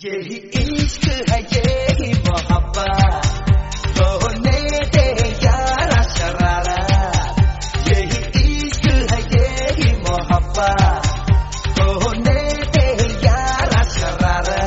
यही इश्क है यही मोहब्बत, होने दे यारा शरारा। यही इश्क है यही मोहब्बत, होने दे यारा शरारा।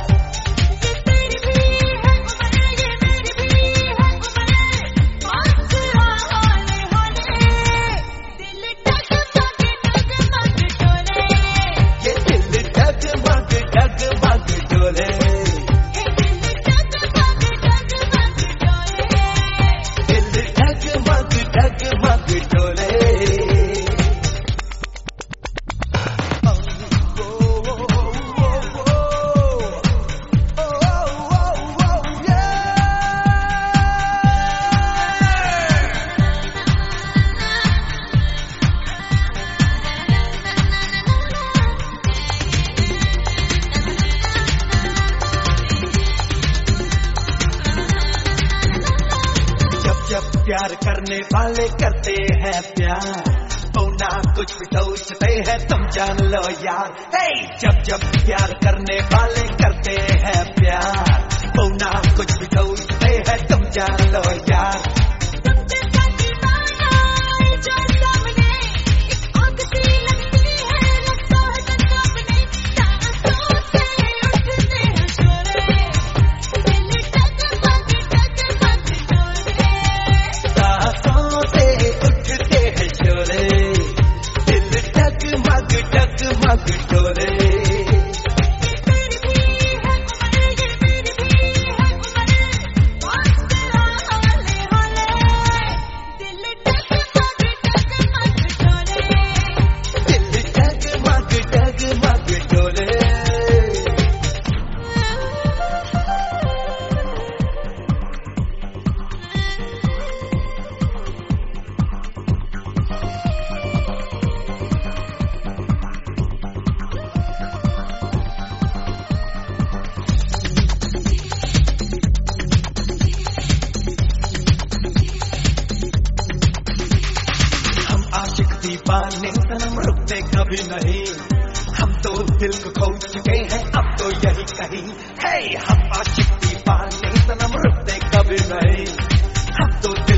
जब प्यार करने वाले करते हैं प्यार, तो ना कुछ भी सोचते हैं तुम जान लो यार। जब प्यार करने वाले करते हैं प्यार, तो ना कुछ भी सोचते हैं तुम जान लो यार। दीवाने सनम रुकते कभी नहीं, हम तो दिल को खो चुके हैं अब तो यही कहीं है। हम आशिक दीवाने सनम रुकते कभी नहीं, हम तो दिल